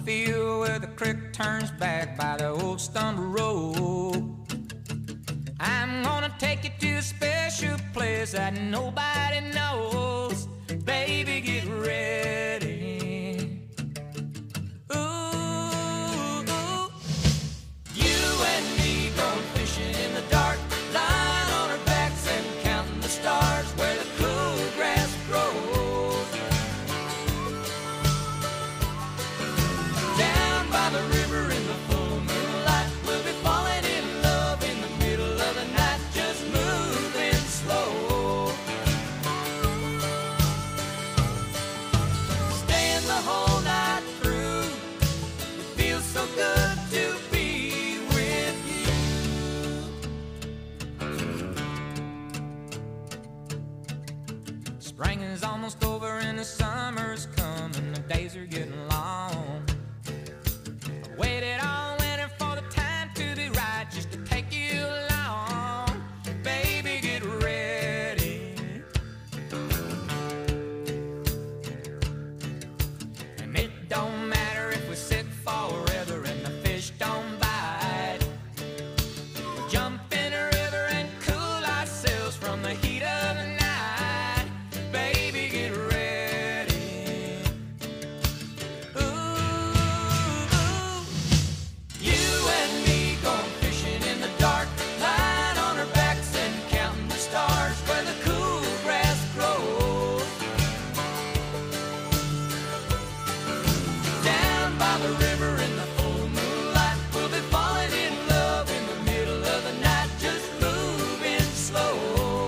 field where the creek turns back by the old stumble road. I'm gonna take you to a special place that nobody knows. Baby, get ready. Ooh, you and me going fishing in the dark, lying on our backs and counting the stars where the cool grass grows. Down by the river in the full moonlight, we'll be falling in love in the middle of the night, just moving slow. Staying the whole night through, it feels so good to be with you. Spring is almost over and the summer's coming, the days are getting long. I waited all winter for the time to be right, just to take you along. Baby, get ready. And it don't matter if we sit forever and the fish don't bite. We'll jump in a river and cool ourselves from the heat of the night. Baby, get ready. Ooh, you and me going fishing in the dark, lying on our backs and counting the stars where the cool grass grows. Down by the river in the full moonlight, we'll be falling in love in the middle of the night, just moving slow.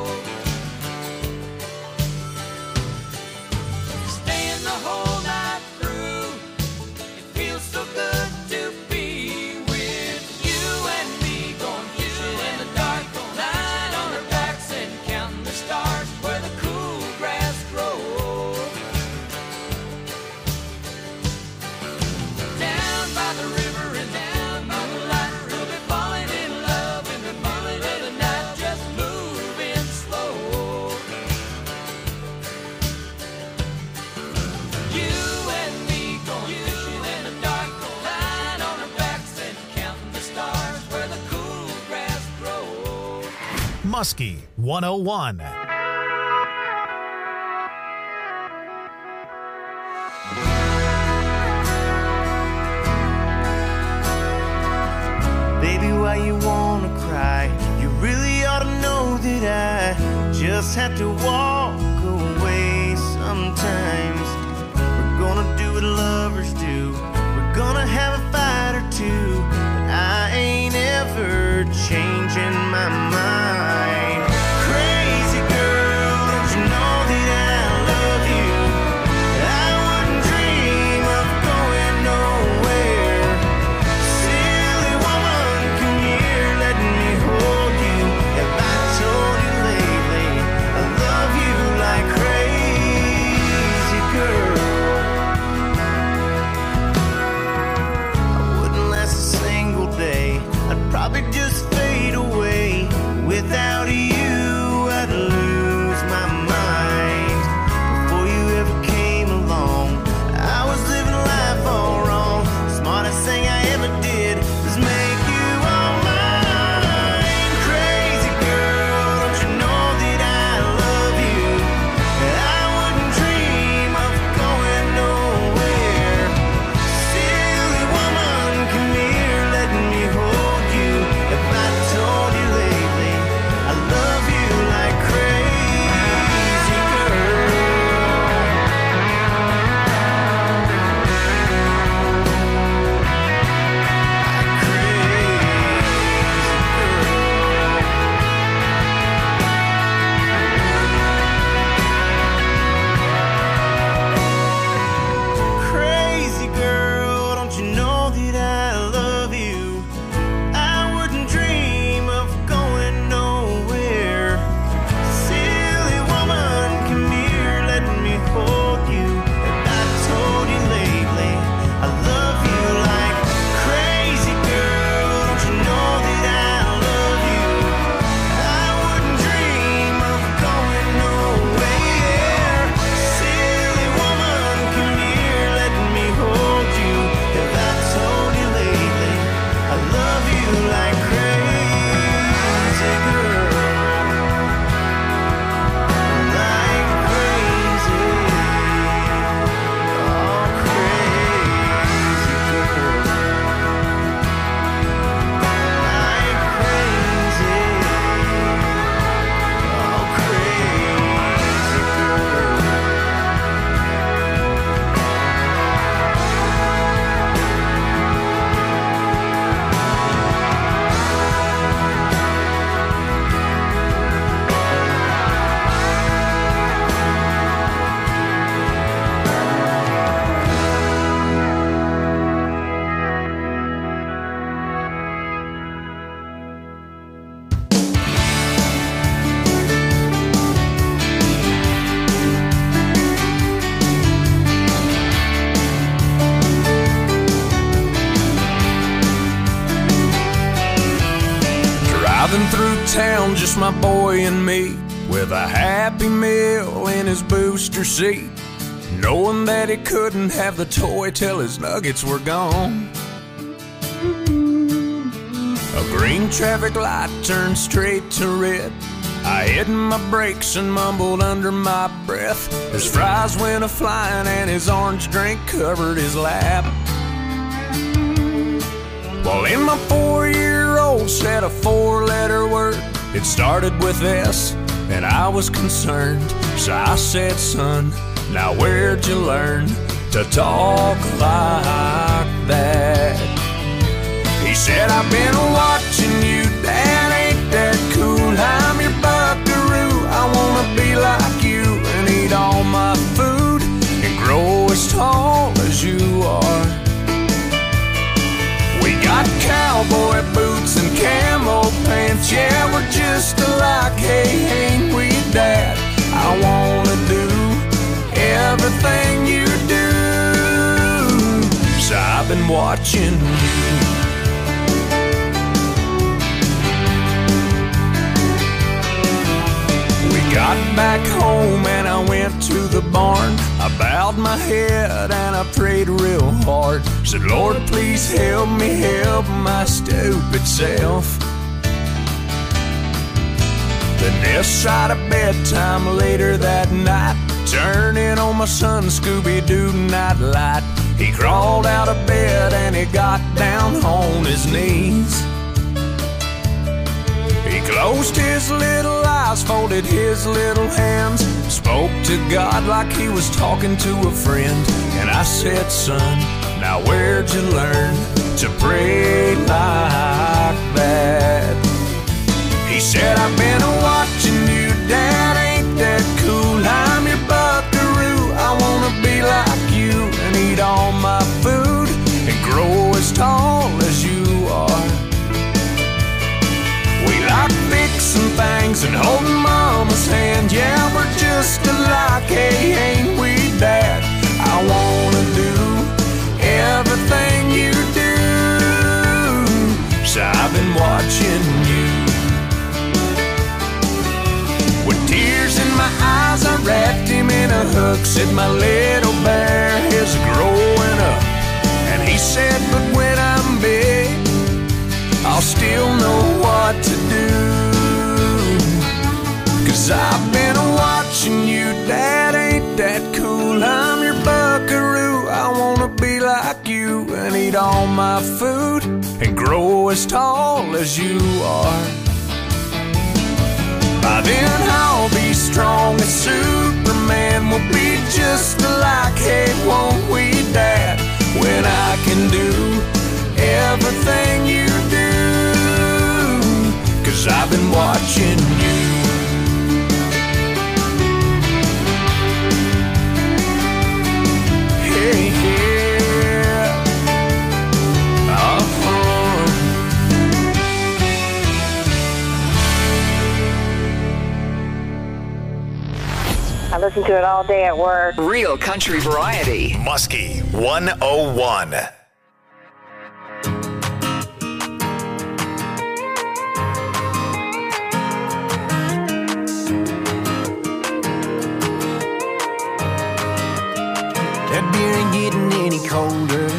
Staying the whole night through, it feels so good to be with you and me going fishing in the dark, lying on our backs and counting the stars where the cool grass grows. Down by the river and down by the light, we'll be falling in love in the middle of the night, just moving slow. You and me going fishing in the dark, lying on our backs and counting the stars where the cool grass grows. Muskie 101. Baby, why you wanna cry? You really ought to know that I just have to walk away sometimes. We're gonna do what lovers do. We're gonna have a fight or two, but I ain't ever changing my mind. Crazy girl, don't you know that I love you? I wouldn't dream of going nowhere. Silly woman, come here, let me hold you. Have I told you lately I love you like crazy girl? town, just my boy and me, with a Happy Meal in his booster seat, knowing that he couldn't have the toy till his nuggets were gone. A green traffic light turned straight to red. I hit my brakes and mumbled under my breath as fries went a-flying and his orange drink covered his lap. Well, in my 4-year-old said a 4-letter word. It started with S, and I was concerned. So I said, son, now where'd you learn to talk like that? He said, I've been watching you, Dad, ain't that cool? I'm your buckaroo, I wanna be like you and eat all my food and grow as tall as you are. We got cowboy boots and camo pants, yeah, we're just alike, hey, ain't we, Dad? I wanna do everything you do, so I've been watching you. Got back home and I went to the barn. I bowed my head and I prayed real hard. Said, Lord, please help me help my stupid self. Then this side of bedtime later that night, turning on my son Scooby-Doo nightlight. He crawled out of bed and he got down on his knees. He closed his little eyes, folded his little hands, spoke to God like he was talking to a friend. And I said, son, now where'd you learn to pray like that? He said, I've been watching you, Dad, ain't that cool? I'm your buckaroo, I wanna be like you and eat all my food and grow as tall as you are. We like fixing things and holding Mama's hand. Yeah, we're just alike, hey, ain't we, Dad? I wanna do everything you do, so I've been watching you. With tears in my eyes, I wrapped him in a hug. Said, my little bear is growing up. And he said, but when I'm big, I'll still know what to do. 'Cause I've been watching you, Dad, ain't that cool? I'm your buckaroo, I wanna be like you and eat all my food and grow as tall as you are. By then I'll be strong as Superman, we'll be just alike, hey, won't we, Dad? When I can do everything you do, 'cause I've been watching you. Hey, yeah. I listen to it all day at work. Real country variety. Muskie 101. That beer ain't getting any colder,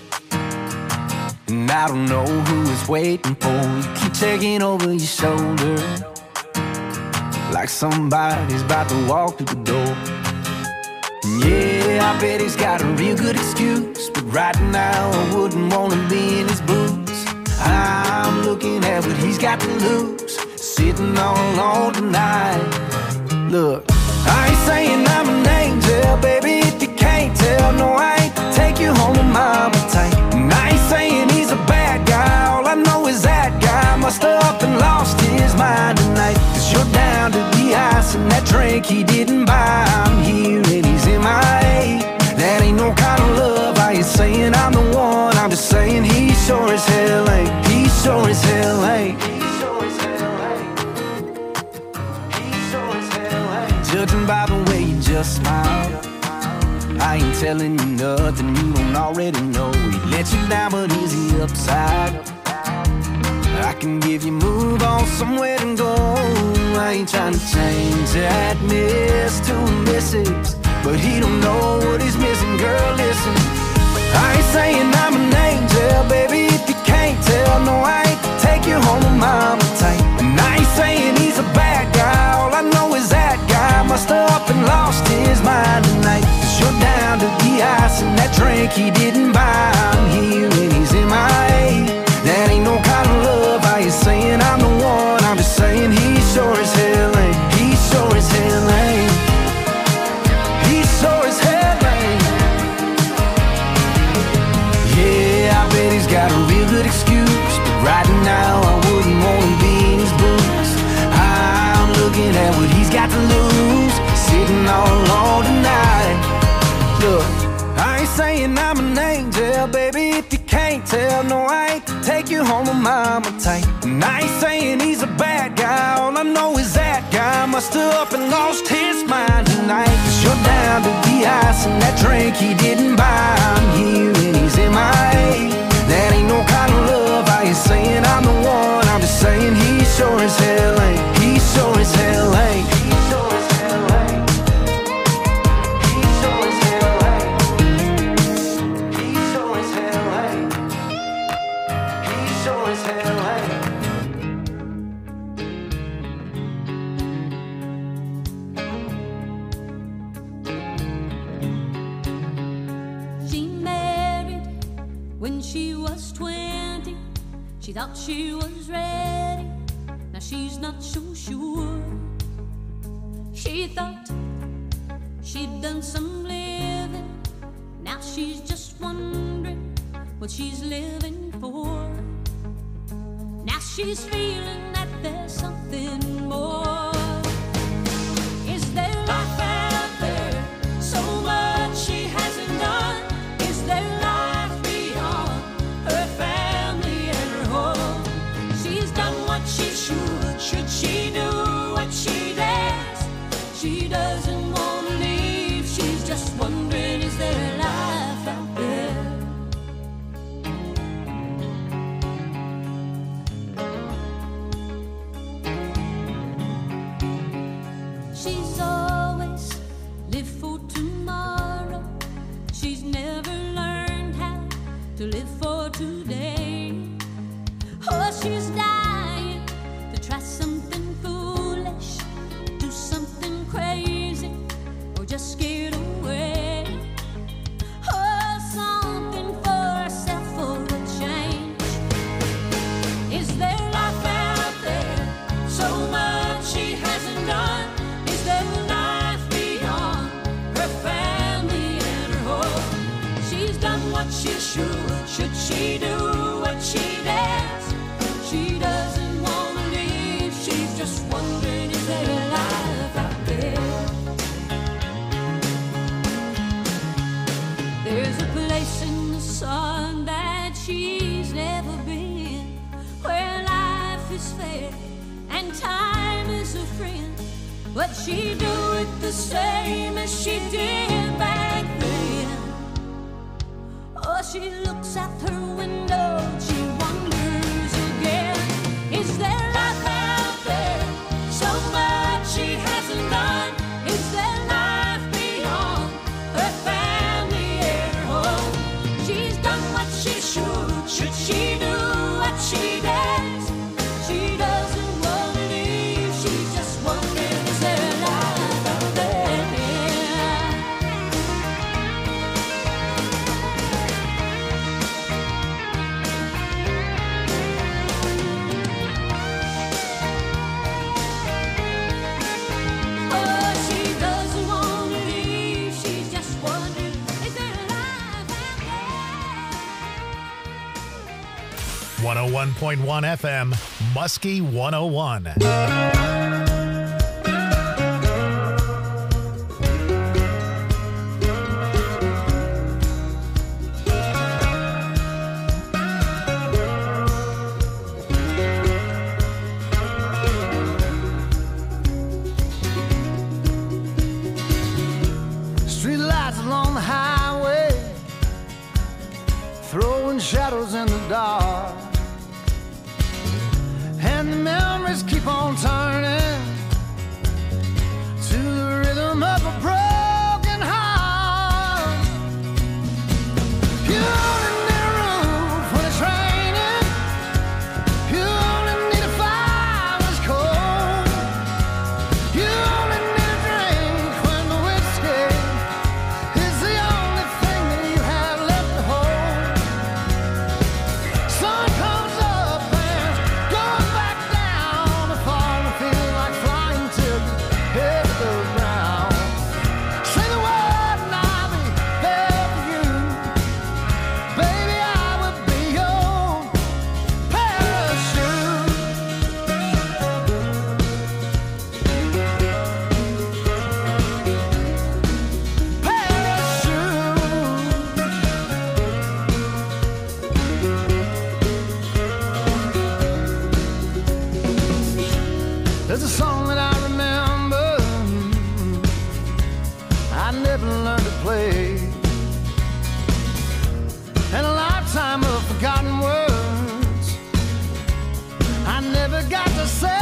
and I don't know who it's waiting for. You keep checking over your shoulder like somebody's about to walk through the door. And yeah, I bet he's got a real good excuse, but right now I wouldn't want to be in his boots. I'm looking at what he's got to lose, sitting all alone tonight. Look, I ain't saying I'm an angel, baby, if you can't tell. No, I ain't to take you home to mama tight. And I ain't saying he's a bad guy, all I know is that guy must have up and lost his mind tonight. 'Cause you're down to the ice and that drink he didn't buy. I'm here and he's MIA. That ain't no kind of love. I ain't saying I'm the one, I'm just saying he sure as hell ain't. He sure as hell ain't. Judging by the way you just smile, I ain't telling you nothing you don't already know. He let you down, but is he upside? I can give you move on somewhere to go. I ain't trying to change that miss to a missus, but he don't know what he's missing. Girl, listen, I ain't saying I'm an angel, baby, if you can't tell. No, I ain't to take you home with mama tight. And I ain't saying he's a bad guy, all I know is that guy must have up and lost his mind tonight. Cause you're down to the ice and that drink he didn't buy. I'm here and he's MIA. That ain't no kind of love. I ain't saying I'm the one, I'm just saying he sure as hell ain't. He sure as hell ain't. He sure as hell ain't. Yeah, I bet he's got a real good excuse, but right now I wouldn't want to be in his boots. I'm looking at what he's got to lose, sitting all alone tonight. Look, I ain't saying I'm an angel, baby, if you can't tell. No, I ain't to take you home with mama tight. And I ain't saying he's a bad guy, all I know is that guy must have up and lost his mind tonight. Cause you're down to the ice and that drink he didn't buy. I'm here and he's MIA. That ain't no kind of love. I ain't saying I'm the one, I'm just saying he sure as hell ain't. He sure as hell ain't. He sure as hell ain't. He sure as hell ain't. He sure as hell ain't. He sure as hell ain't. She married when she was 20. She thought she was ready. Now she's not so sure. She thought she'd done some living. Now she's just wondering what she's living for. Now she's feeling that there's something more. Is there life out there? So much she hasn't done. Is there life beyond her family and her home? She's done what she should. Should she do what she dares? She doesn't want to leave. She's just wondering, is there life out there? She's always lived for tomorrow. She's never learned how to live for today. Oh, she's dying to try something foolish, do something crazy, or just get away. Oh, something for herself for a change. Is there life out there? So much she hasn't done. Is there life beyond her family and her home? She's done what she should. Should she do what she dares? She doesn't want to leave. She's just wondering, is there life out there? There's a place in the sun that she's never been, where life is fair and time is a friend. But she do it the same as she did back then. Oh, she looks out her window, she wonders again. Is there life out there? So much she hasn't done. Is there life beyond her family and her home? She's done what she should. Should she do what she dares? She doesn't want to leave. She's just wondering, is there life out there? Oh, she doesn't want to leave. She's just wondering, is there life out there? 101.1 FM, Muskie 101. Street lights along the highway, throwing shadows in the dark. memories keep on turning to the rhythm of a broken heart. You only need a roof when it's raining. You only need a fire when it's cold. You only need a drink when the whiskey is the only thing that you have left to hold. Sun comes up and goes back down. The fall feels like flying till you hit the ground. Say the word and I'll be there for you. Baby, I will be your parachute. There's a song that I remember I never learned to play, and a lifetime of forgotten words I never got to say.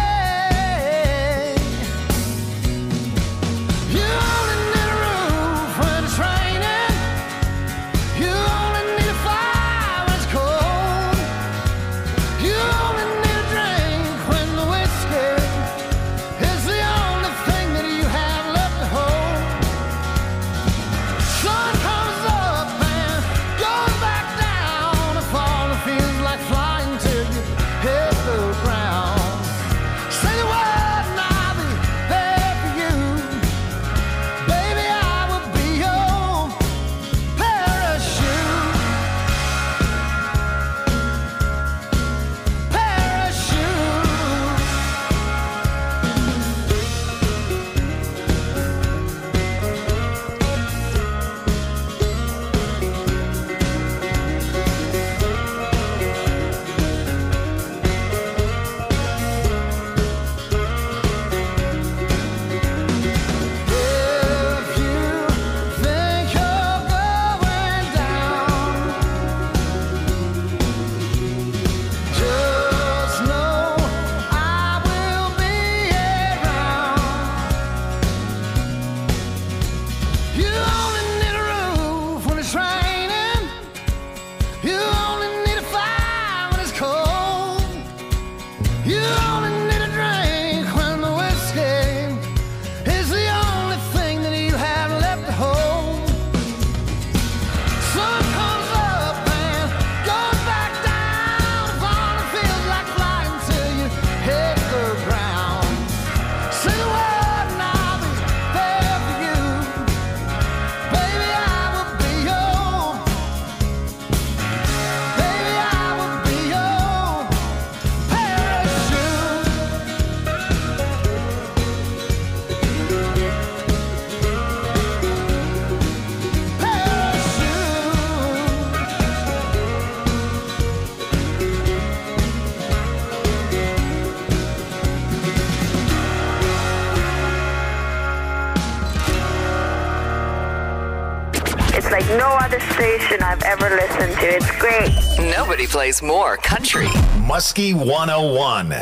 You only need a roof when it's raining. You only need a fire when it's cold. You only need a drink when the whiskey is the only thing that you have left to hold. Sun comes up and goes back down. The fall feels like flying till you hit the ground. Say the word and I'll be there for you. Baby, I will be your parachute. Parachute. If you think you're going down, just know I will be around. You only need a roof when it's raining. You only need a fire when it's cold. You only need a drink when the whiskey is the only thing that you have left to hold. Sun comes up and goes back down. The fall feels like flying till you hit the ground. Say the word and I'll be there for you. Baby, I will be your. Baby, I will be your parachute. It's like no other station I've ever listened to. It's great. Nobody plays more country. Muskie 101.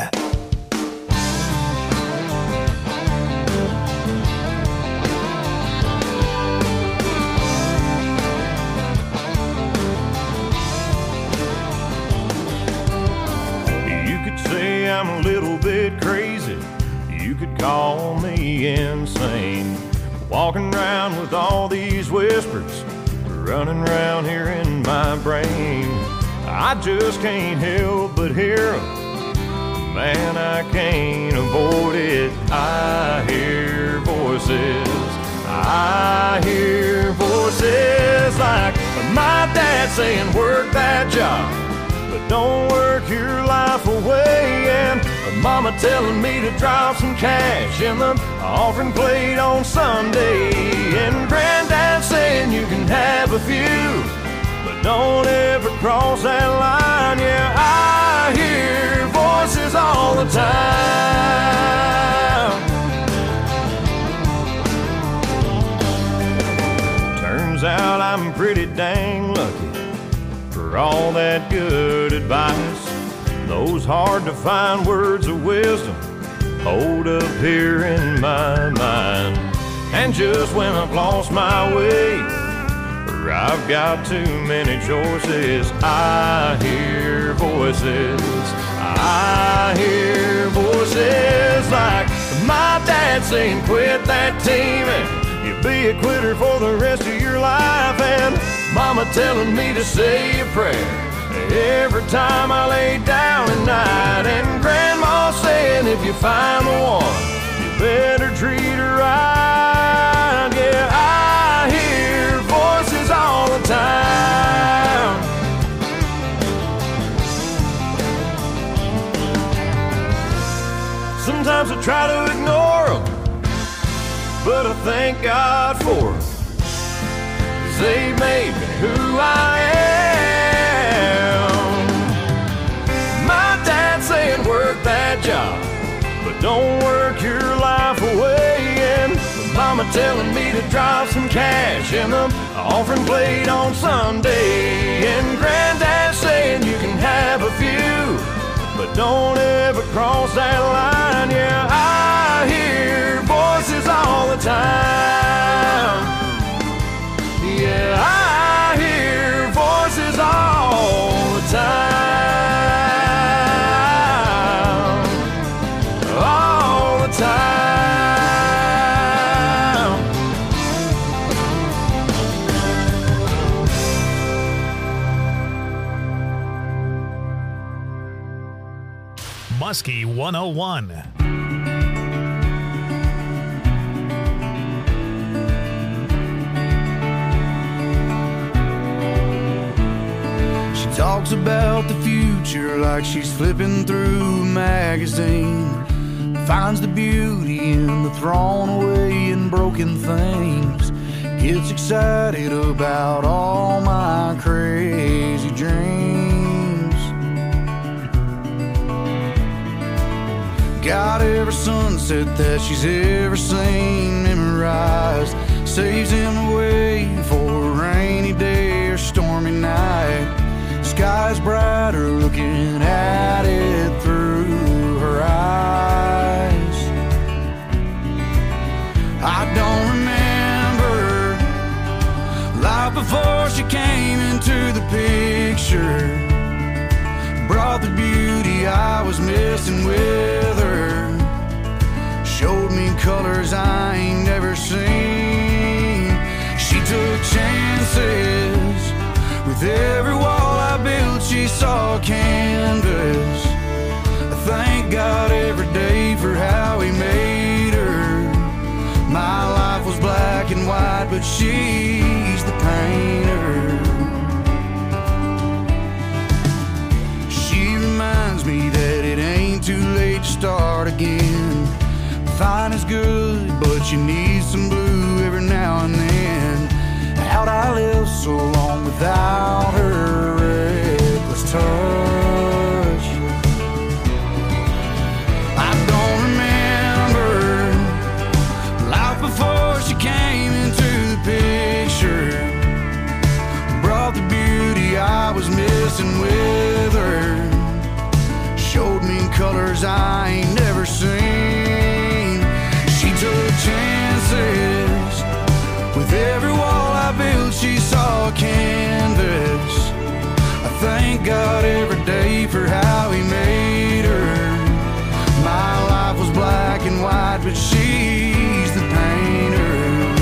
You could say I'm a little bit crazy. You could call me insane. Walking around with all these whispers running around here in my brain. I just can't help but hear 'em. Man, I can't avoid it. I hear voices. I hear voices like my dad saying, work that job, but don't work your life away. And mama telling me to drop some cash in the offering plate on Sunday. And granddad saying you can have a few, but don't ever cross that line. Yeah, I hear voices all the time. Turns out I'm pretty dang lucky for all that good advice. those hard to find words of wisdom hold up here in my mind. And just when I've lost my way, or I've got too many choices, I hear voices. I hear voices like my dad saying, quit that teaming, you'll be a quitter for the rest of your life. And mama telling me to say a prayer every time I lay down at night. And grandma saying, if you find the one, you better treat her right. Yeah, I hear voices all the time. Sometimes I try to ignore them, but I thank God for them, 'cause they made me who I am. My dad saying work that job, but don't work your life away. And mama telling me to drop some cash in the offering plate on Sunday. And granddad saying you can have a few, but don't ever cross that line. Yeah, I hear voices all the time. Yeah, I hear voices all the time. All the time. Muskie 101. She talks about the future like she's flipping through a magazine. Finds the beauty in the thrown away and broken things. Gets excited about all my crazy dreams. Got every sunset that she's ever seen memorized. Saves him away for a rainy day or stormy night. Sky's brighter looking at it through her eyes. I don't remember life before she came into the picture. Brought the beauty I was missing with her. Showed me colors I ain't never seen. She took chances. With every wall I built, she saw a canvas. I thank God every day for how he made her. My life was black and white, but she's the painter. She reminds me that it ain't too late to start again. Fine is good, but you need some blue every now and then. How'd I live so long without her reckless touch? I don't remember life before she came into the picture. Brought the beauty I was missing with her. Showed me colors I ain't never seen. She took chances. With every wall I built, she saw a canvas. I thank God every day for how he made her. My life was black and white, but she's the painter.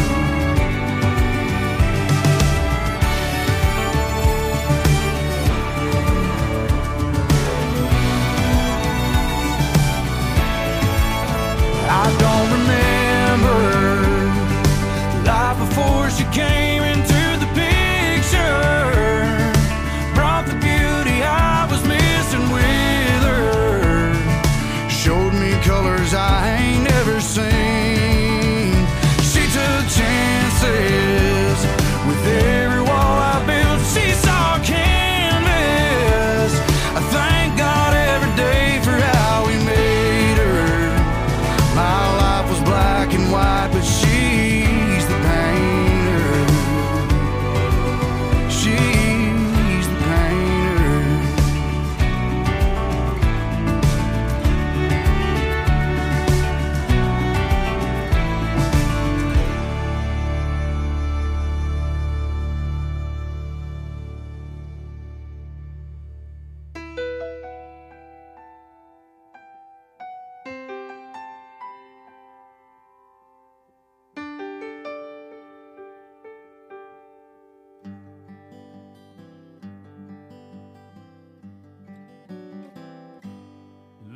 I don't remember life before she came into the picture. Brought the beauty I was missing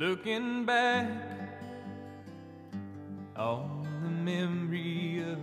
Looking back on the memory of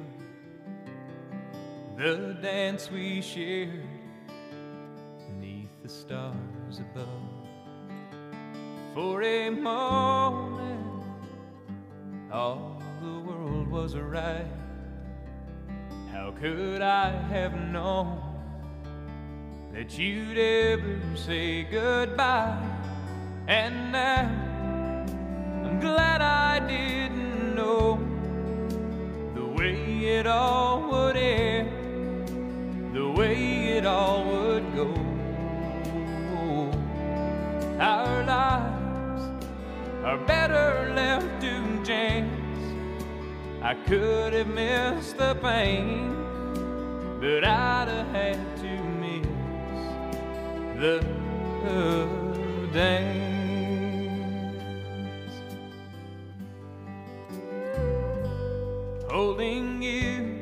the dance we shared beneath the stars above. For a moment, all the world was right. How could I have known that you'd ever say goodbye? And now I'm glad I didn't know the way it all would end, the way it all would go. Our lives are better left to chance. I could have missed the pain, but I'd have had to miss the dance. Holding you,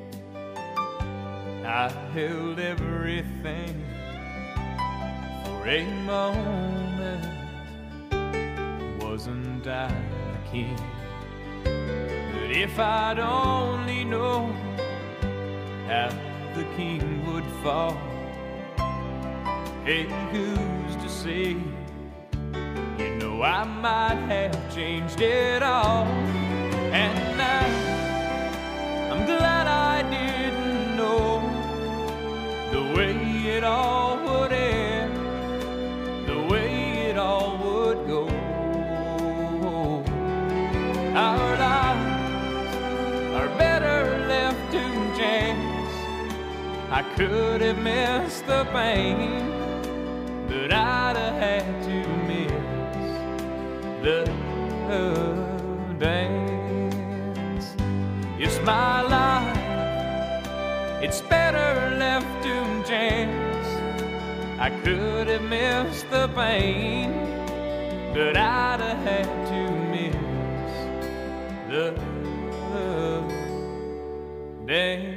I held everything. For a moment, wasn't I the king? But if I'd only known how the king would fall, hey, who's to say? You know I might have changed it all. And now I'm glad I didn't know the way it all would end, the way it all would go. Our lives are better left to chance. I could have missed the pain, but I'd have had to miss the dance. It's my life, it's better left to chance. I could have missed the pain, but I'd have had to miss the dance.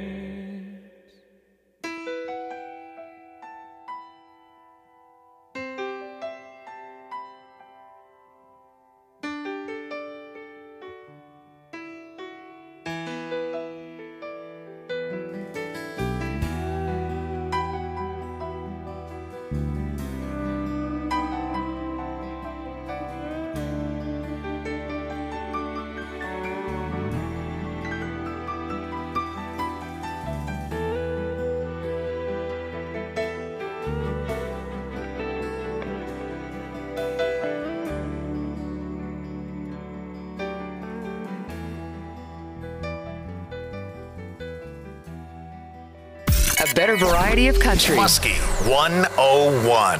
A better variety of country. Muskie 101.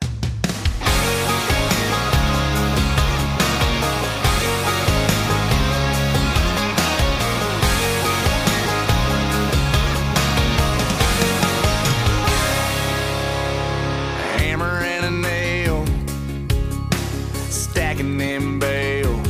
Hammer and a nail, stacking them bales.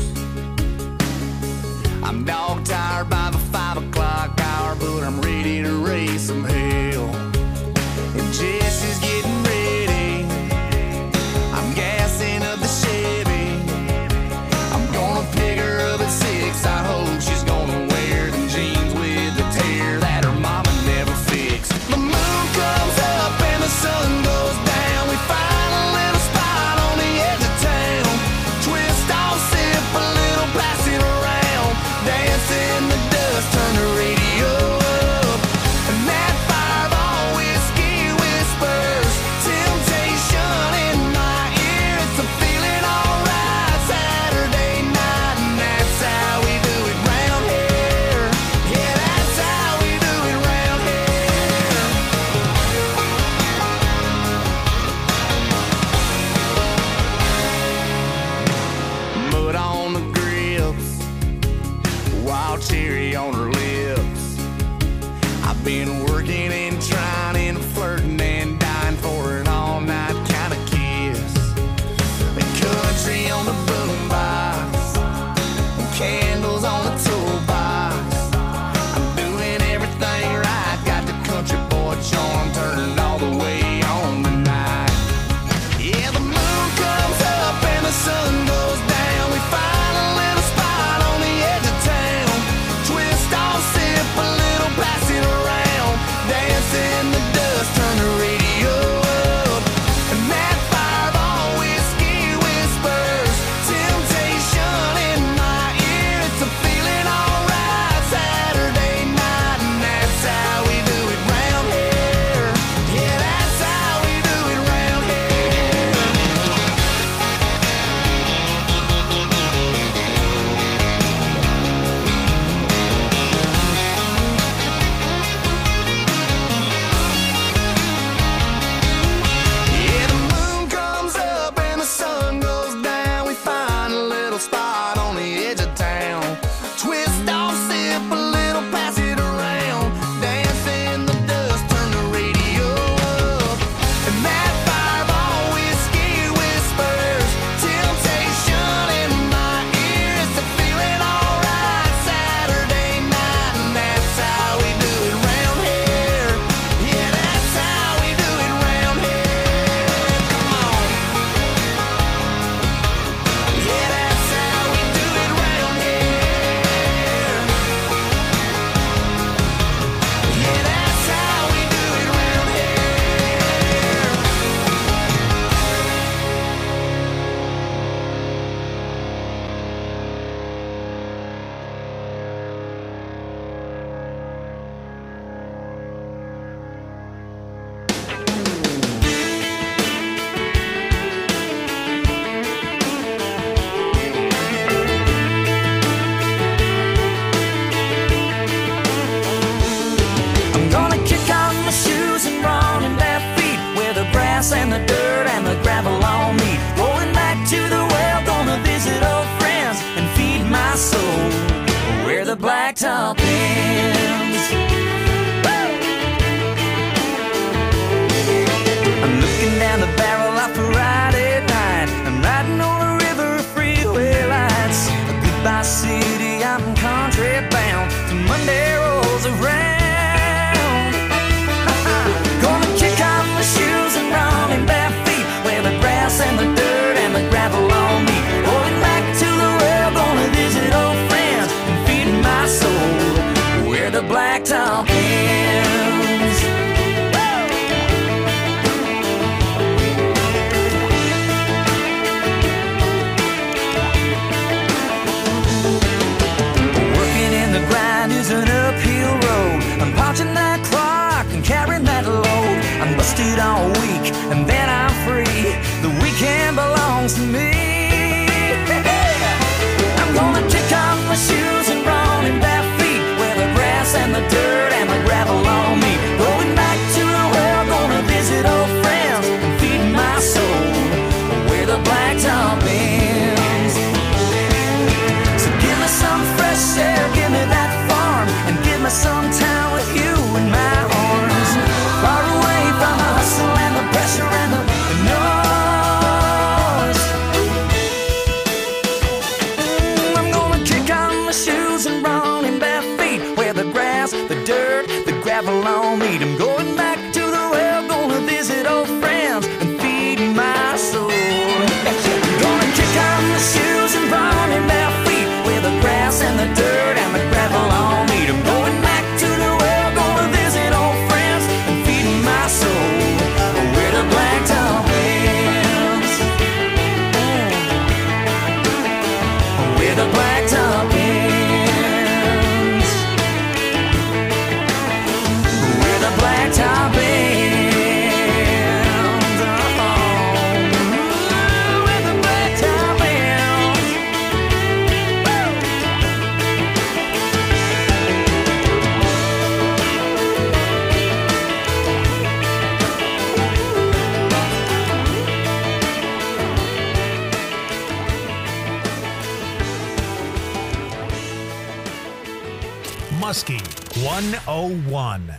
I'm dog tired by the 5 o'clock hour, but I'm ready to raise some hell. And Jesse's getting ready, I'm gassing up the Chevy. I'm gonna pick her up at 6, I hope she's gonna wear them jeans with the tear that her mama never fixed. The moon comes up and the sun goes down. We find a little spot on the edge of town. Twist off, sip a little, pass it around. Dance in the dust, turn the radio up. And that fireball whiskey whispers temptation in my ear. It's a feeling alright Saturday night, and that's how we do it round here. Yeah, that's how we do it round here. Mud on the grips, wild cherry on her lips. I've been working and trying and flirting and dying for an all-night kind of kiss. The country on the boombox, candles on the toolbox. I'm doing everything right, got the country boy charm turned all the way on tonight. Yeah, the moon comes up and the sun goes blacktop ends. I'm looking down the barrel of a Friday night. I'm riding on a river of freeway lights. Goodbye city, I'm country bound. till Monday rolls around. Gonna kick off my shoes and run in bare feet, where the grass and the dirt and the gravel on me. Going back to the well, gonna visit old friends and feed my soul where the blacktop ends. Working in the grind is an uphill road. I'm punching that clock and carrying that load. I'm busted all week and then I'm free. The weekend belongs to me. I'm gonna kick off my shoes and run in bare feet, where the grass and the dirt and the gravel on me. Going back to the well, gonna visit old friends and feed my soul where the blacktop ends. So give me some fresh air, give me that farm, and give me some time with you in my arms. Far away from the hustle and the pressure and the noise. I'm gonna kick on my shoes and run in bare feet, where the grass, the dirt, the gravel on me. I'm going back to the well, gonna visit old friends and feed my soul. I'm gonna kick on my shoes and run in bare feet, where the grass and the dirt and the gravel on me. I'm going back to the well, gonna visit old friends and feed my soul where the blacktop ends. Where the blacktop ends. Where the blacktop ends. Where the blacktop ends. Muskie 101.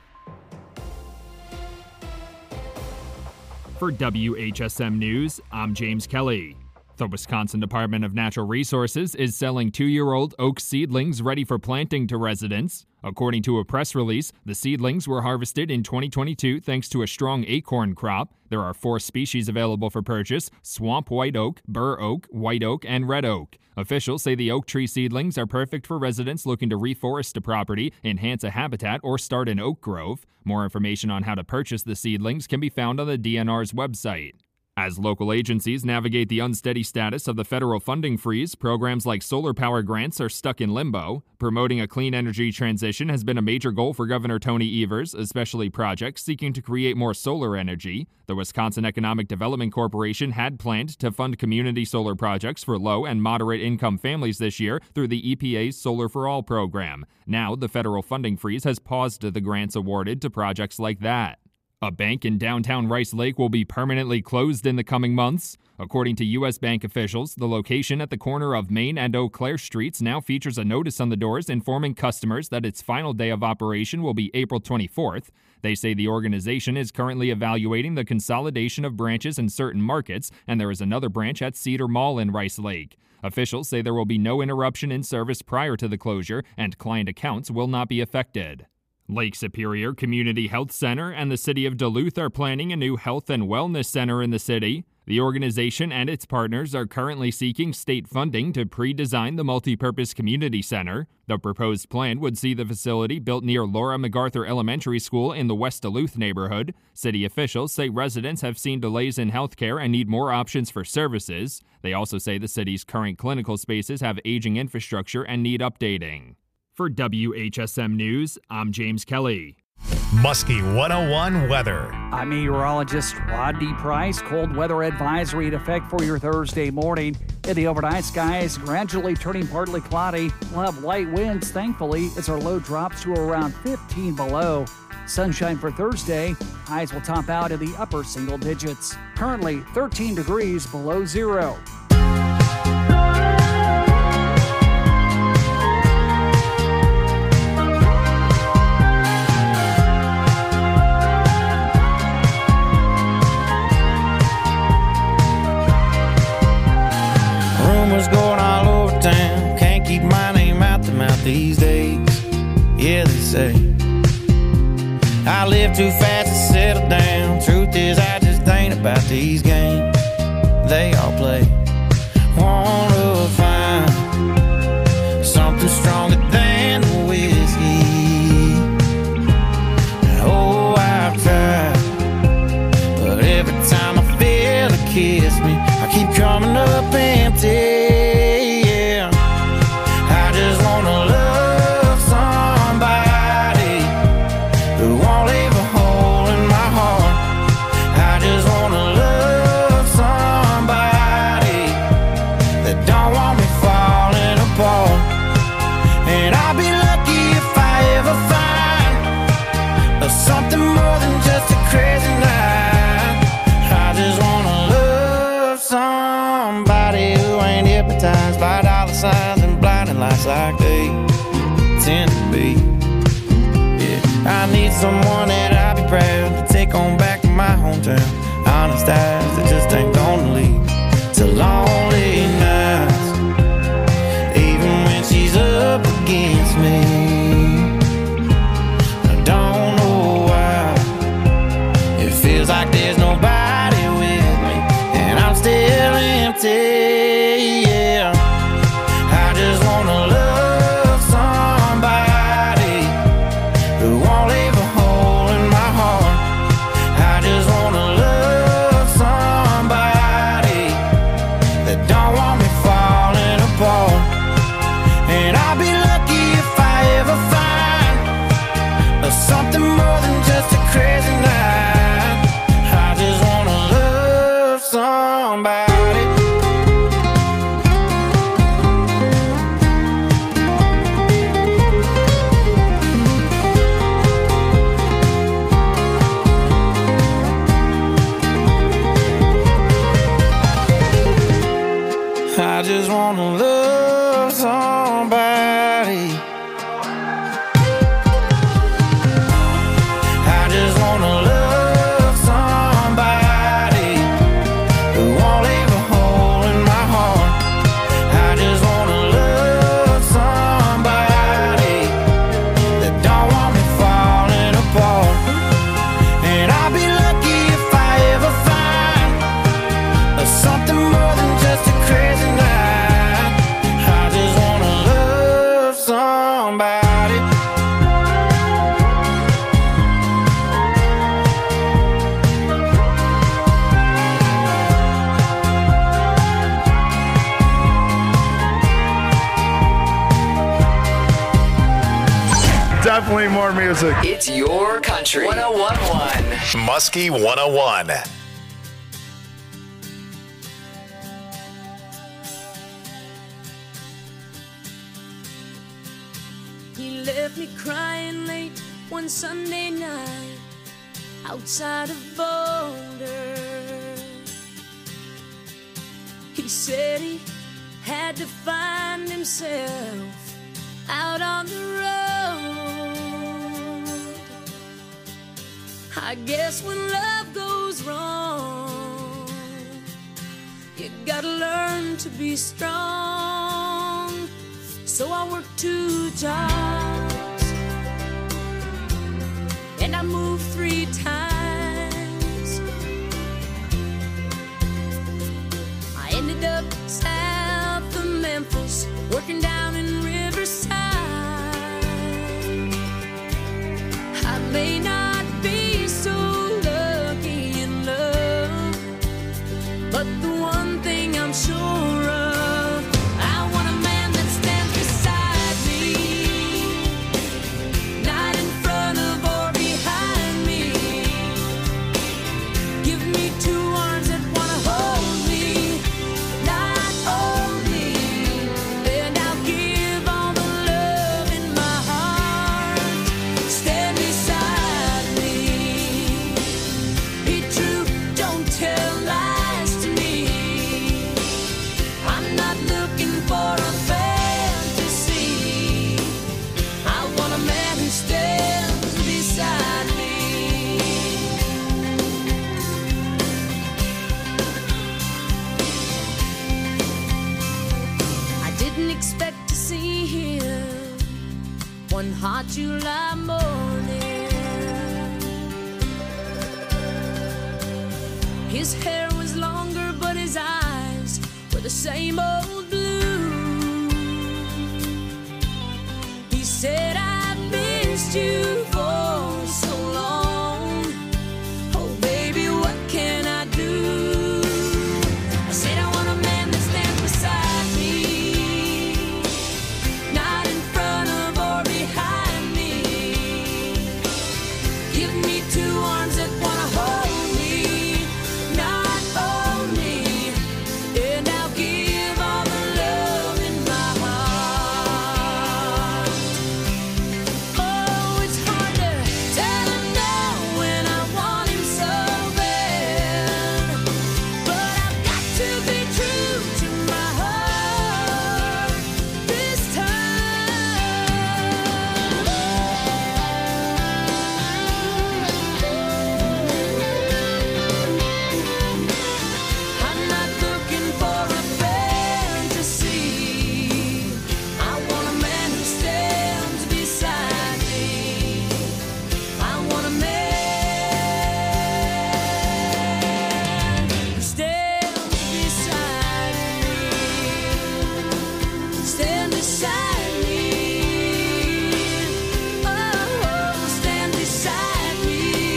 For WHSM News, I'm James Kelly. The Wisconsin Department of Natural Resources is selling 2-year-old oak seedlings ready for planting to residents. According to a press release, the seedlings were harvested in 2022 thanks to a strong acorn crop. There are 4 species available for purchase: swamp white oak, bur oak, white oak, and red oak. Officials say the oak tree seedlings are perfect for residents looking to reforest a property, enhance a habitat, or start an oak grove. More information on how to purchase the seedlings can be found on the DNR's website. As local agencies navigate the unsteady status of the federal funding freeze, programs like solar power grants are stuck in limbo. Promoting a clean energy transition has been a major goal for Governor Tony Evers, especially projects seeking to create more solar energy. The Wisconsin Economic Development Corporation had planned to fund community solar projects for low and moderate income families this year through the EPA's Solar for All program. Now, the federal funding freeze has paused the grants awarded to projects like that. A bank in downtown Rice Lake will be permanently closed in the coming months. According to U.S. Bank officials, the location at the corner of Main and Eau Claire Streets now features a notice on the doors informing customers that its final day of operation will be April 24th. They say the organization is currently evaluating the consolidation of branches in certain markets, and there is another branch at Cedar Mall in Rice Lake. Officials say there will be no interruption in service prior to the closure, and client accounts will not be affected. Lake Superior Community Health Center and the City of Duluth are planning a new health and wellness center in the city. The organization and its partners are currently seeking state funding to pre-design the multi-purpose community center. The proposed plan would see the facility built near Laura MacArthur Elementary School in the West Duluth neighborhood. City officials say residents have seen delays in healthcare and need more options for services. They also say the city's current clinical spaces have aging infrastructure and need updating. For WHSM News, I'm James Kelly. Muskie 101 weather. I'm meteorologist Rodney Price. Cold weather advisory in effect for your Thursday morning. In the overnight skies, gradually turning partly cloudy. We'll have light winds, thankfully, as our low drops to around 15 below. Sunshine for Thursday. Highs will top out in the upper single digits. Currently 13 degrees below zero. I live too fast to settle down. Truth is, I just ain't about these games they all play. Wanna find something stronger than the whiskey. Oh, I've tried, but every time I feel it kiss me, I keep coming up empty. Yeah, I just wanna love somebody who won't leave a hole in my heart. I just wanna love somebody that don't want me falling apart. And I'll be lucky if I ever find something more than just a crazy night. I just wanna love somebody who ain't hypnotized by dollar signs and blinding lights like they tend to be. Yeah, I need someone that I'll be proud to take on back to my hometown. Honest eyes that just ain't gonna lead to lonely nights, even when she's up against me. I don't know why it feels like there's nobody with me, and I'm still empty. Yeah, I just wanna love somebody who won't leave a hole in my heart. I just wanna love somebody that don't want me falling apart. And I'll be lucky if I ever find something more than just a crazy night. I just wanna love somebody. I just wanna love somebody. I just wanna love somebody who won't leave a hole in my heart. I just wanna love somebody that don't want me falling apart. And I'll be lucky if I ever find something more than just a crazy night. I just wanna love somebody. Definitely more music. It's your country. 101.1. Muskie 101. He left me crying late one Sunday night outside of Boulder. He said he had to find himself out on the road. I guess when love goes wrong, you gotta learn to be strong. So I worked 2 jobs and I moved 3 times. I ended up south of Memphis, working down in Riverside. I may not be so lucky in love, but the one thing I'm sure of, I want a man that stands beside me, not in front of or behind me. Give me 2 arms that wanna hold me, not only, and I'll give all the love in my heart. Stand beside His hair was longer, but his eyes were the same old blue. He said, I've missed you for so long. Oh, baby, what can I do? I said, I want a man that stands beside me, not in front of or behind me. Give me two arms that want to hold me, not own me, and I'll give all the love in my heart. Oh, it's hard to tell him no when I want him so bad, but I've got to be true to my heart this I'm not looking for a fantasy. I want a man who stands beside me. I want a man who stands beside me. Stand beside me. Oh, stand beside me.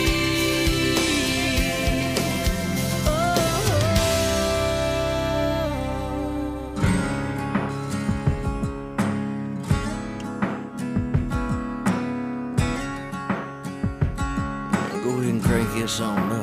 Go ahead and crank this on up.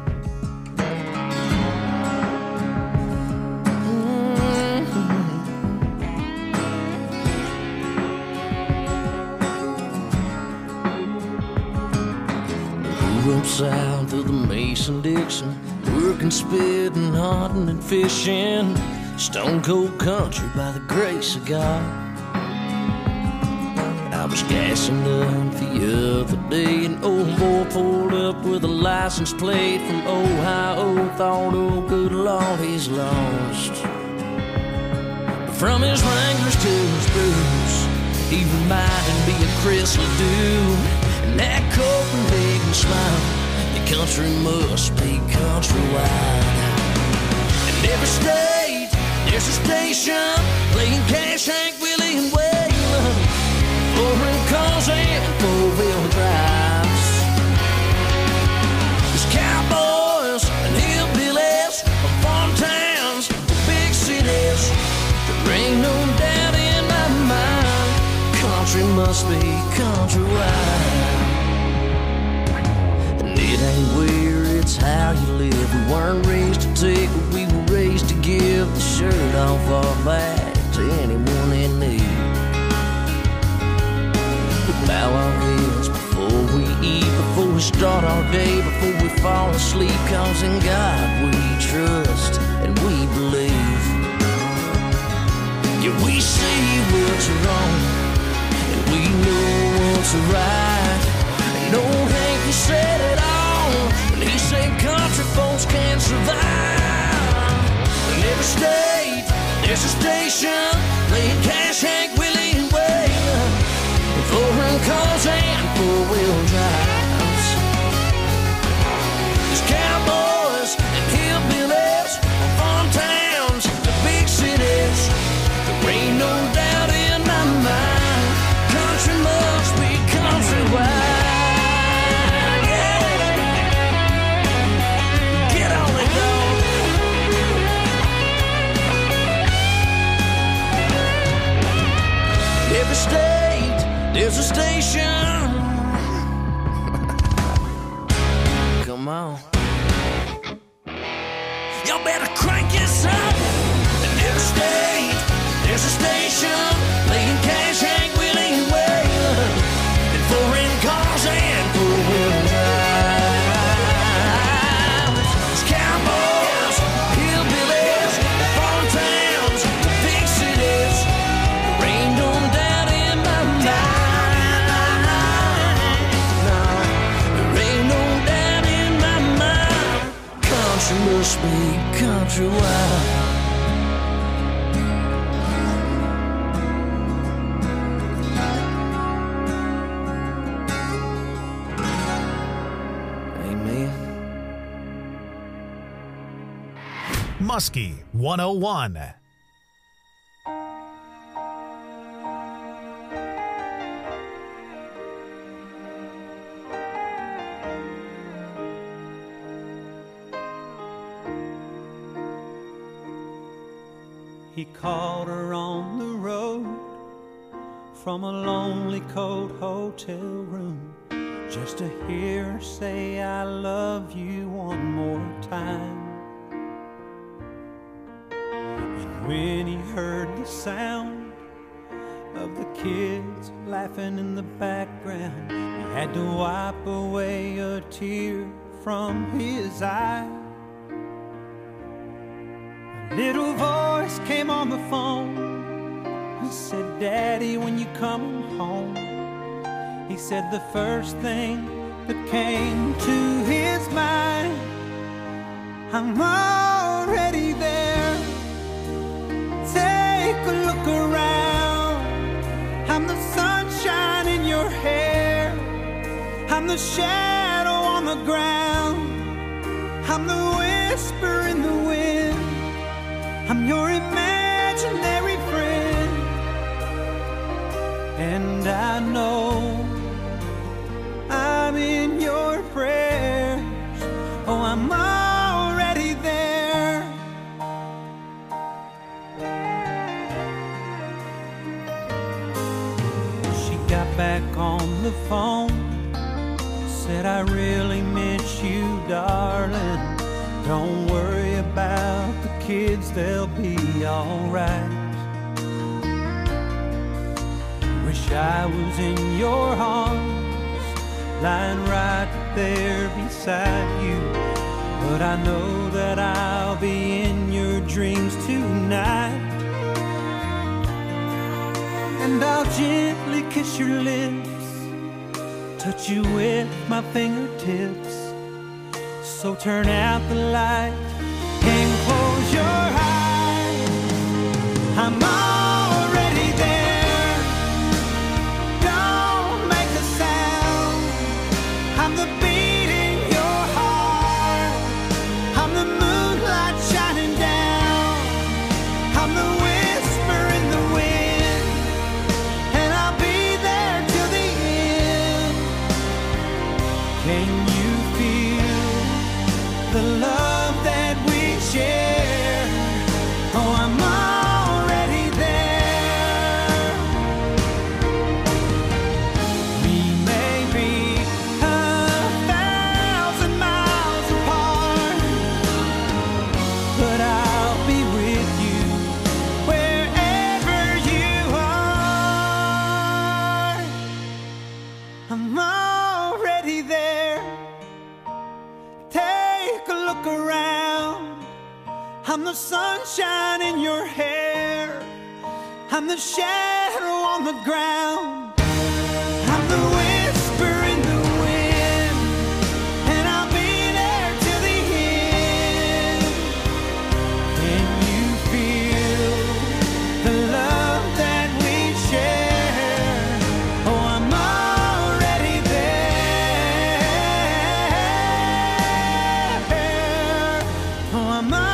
Grew up south of the Mason-Dixon, working, spitting, hunting, and fishing. Stone cold country by the grace of God. I was gassing up the other day, an old boy pulled up with a license plate from Ohio. Thought, oh, good Lord, he's lost. But from his Wranglers to his boots, he reminded me of Chris Ledoux. And that Copenhagen smile, your country must be countrywide. In every state, there's a station playing Cash, Hank Willie, and Waylon. Foreign cars and four-wheel drives. There's cowboys and hillbillies from farm towns to big cities. There ain't no doubt in my mind, country must be countrywide. And it ain't where, it's how you live. We weren't raised to take, but we were raised to give the shirt off our back to anyone in need. Bow our heads before we eat, before we start our day, before we fall asleep. 'Cause in God we trust and we believe. Yeah, we see what's wrong and we know what's right. And old Hank, he said it all when he said country folks can't survive. In every state, there's a station playing Cash, Hank Willie, and Waylon. Foreign cars and four-wheel drives. There's cowboys and hillbillies from farm towns to big cities. There ain't no doubt in my mind, country must be countrywide. Yeah. Get on it, dog. Every state, there's a station. Come on. Y'all better crank this up. In every state, there's a station playing Cash, Hank Willie, and Waylon. And foreign cars and four-wheel drives. There's cowboys, hillbillies, farm towns, big cities. There ain't no doubt in my mind. No, there ain't no doubt in my mind. Country must be countrywide. Amen. Muskie 101. He called her on the road from a lonely, cold hotel room just to hear her say, I love you one more time. And when he heard the sound of the kids laughing in the background, he had to wipe away a tear from his eye. A little voice came on the phone and said, Daddy, when you come home. He said the first thing that came to his mind, I'm already there. Take a look around. I'm the sunshine in your hair. I'm the shadow on the ground. I'm the whisper in the wind. I'm your imaginary friend. And I know I'm in your prayers. Oh, I'm already there. She got back on the phone, said, I really miss you, darling. Don't worry about the kids, they'll be alright. Wish I was in your arms, lying right there beside you. But I know that I'll be in your dreams tonight. And I'll gently kiss your lips, touch you with my fingertips. So turn out the light and close your eyes. I'm already there. Don't make a sound. I'm the beat in your heart. I'm the moonlight shining down. I'm the whisper in the wind. And I'll be there till the end. Can you feel the love that we share? Oh, I'm already there. We may be 1,000 miles apart, but I'll be with you wherever you are. I'm already there. Take a look around. I'm the sunshine in your hair. I'm the shadow on the ground. I'm the whisper in the wind. And I'll be there till the end. Can you feel the love that we share? Oh, I'm already there. Oh, I'm already there.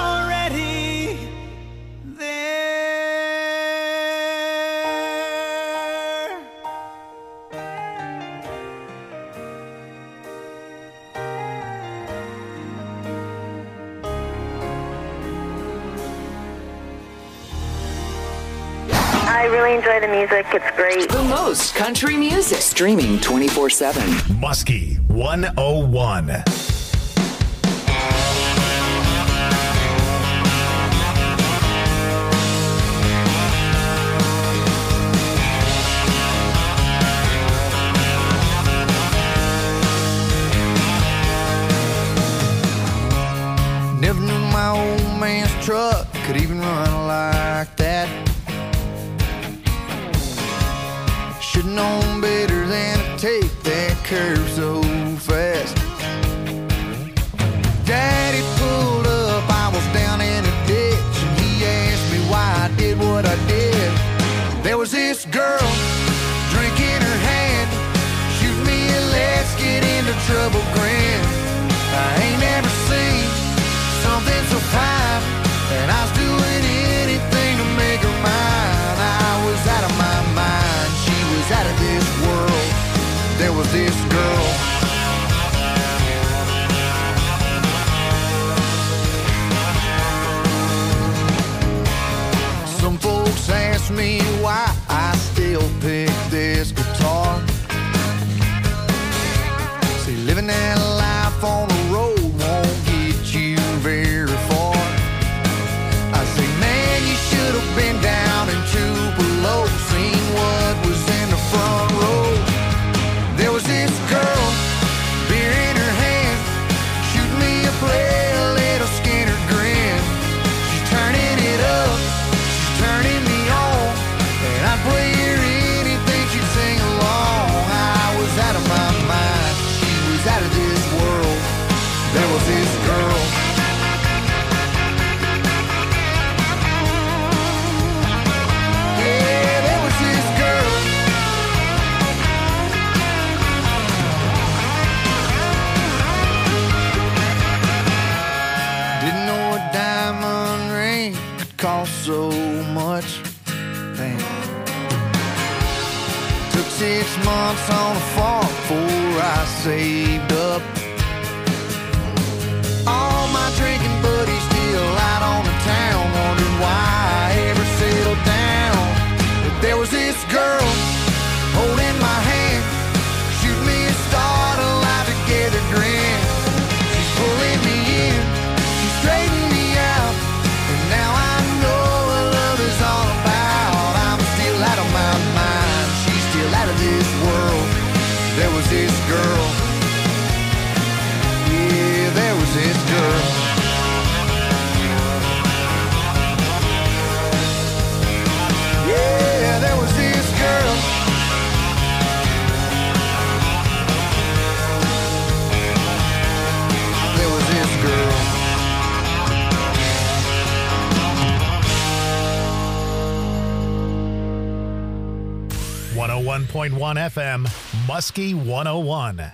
I really enjoy the music. It's great. The most country music. Streaming 24/7. Muskie 101. Never knew my old man's truck could even run like that. Should've known better than to take that curve so fast. Daddy pulled up, I was down in a ditch, and he asked me why I did what I did. There was this girl, drink in her hand, shoot me a let's get into trouble grin. I ain't never seen something so fine. there was this girl. Some folks ask me why I still pick this guitar. See, living that life on the road won't get you very far. I say, man, you should have been down in Tupelo, seen what was in the front row. There was this girl, beer in her hand, shooting me a play, a little Skinner grin. She's turning it up, she's turning me on, and I'd play her anything, she'd sing along. I was out of my mind, she was out of this world. There was this girl. Yeah, there was this girl. Didn't know a diamond ring could cost so much. Damn. Took 6 months on a farm before I saved up. All my drinking buddies still out on the town, wondering why I ever settled down. But there was this girl holding my hand, shooting me a star, a life together grin. She's pulling me in, she's straightening me out, and now I know what love is all about. I'm still out of my mind, she's still out of this world. There was this girl. Yeah, there was this girl. Yeah, there was this girl. There was this girl. 101.1 FM, Muskie 101.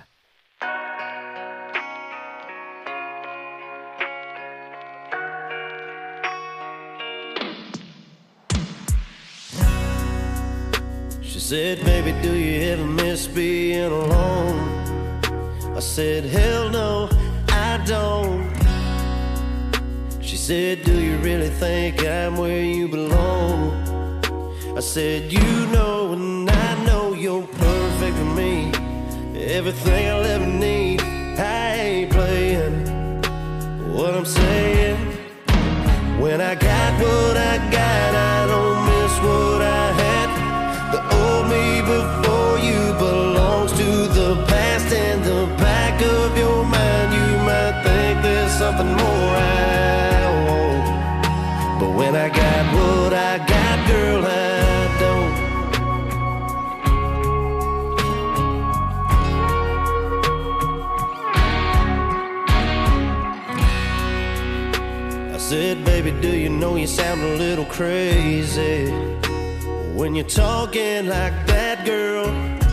She said, baby, do you ever miss being alone? I said, hell no, I don't. She said, do you really think I'm where you belong? I said, you know and I know you're perfect for me. Everything I'll ever need, I ain't playing. What I'm saying, when I got what I got, I don't miss what I had. The old me before you belongs to the past. In the back of your mind, you might think there's something more I want. But when I got what I got, girl, I don't. I said, baby, do you know you sound a little crazy when you're talking like that, girl?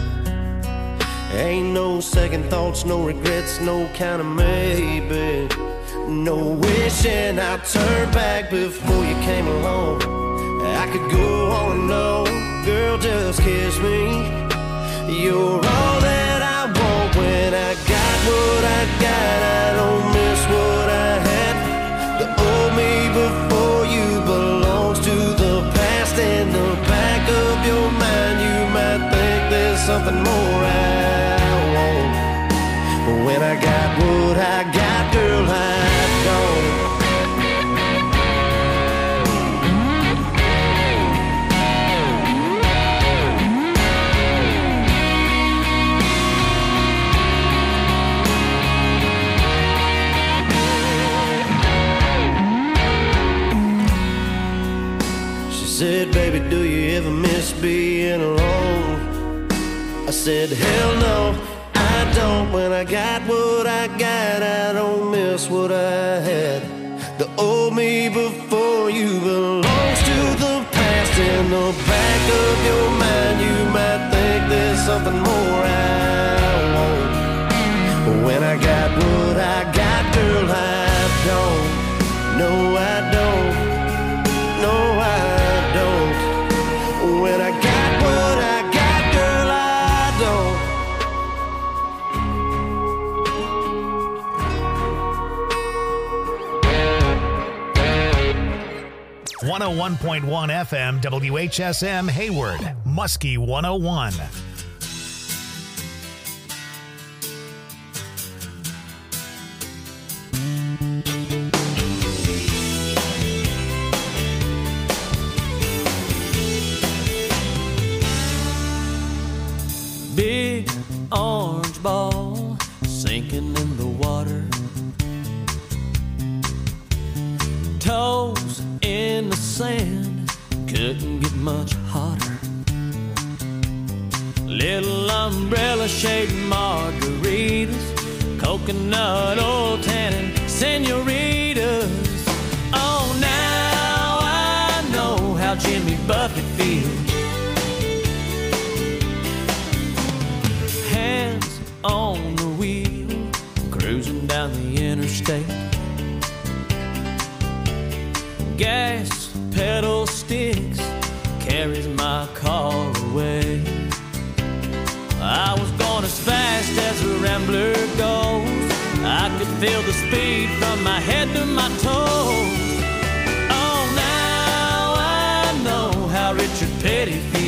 Ain't no second thoughts, no regrets, no kind of maybe. No wishing I'd turn back before you came along. I could go on and on, girl, just kiss me. You're all that I want. When I got what I got, I don't miss what I had. The old me before you belongs to the past. In the back of your mind, you might think there's something more I want. But when I got what I got, girl, I don't. She said, baby, do you ever miss being alone? I said, hell no, I don't. When I got what I got, I don't miss what I had. The old me before you belongs to the past. In the back of your mind, you might think there's something more I want. But when I got what I got, girl, I don't. No, I don't. No, I don't. When I got what I got, girl, I don't. 101.1 FM WHSM Hayward, Muskie 101. Big orange ball sinking in the water, toes in the sand, couldn't get much hotter. Little umbrella shaped margaritas, coconut oil tanning senoritas. Oh, now I know how Jimmy Buffett feels. Hands on the wheel, cruising down the interstate. Gas pedal sticks, carries my car away. I was going as fast as a rambler goes. I could feel the speed from my head to my toes. Oh, now I know how Richard Petty feels.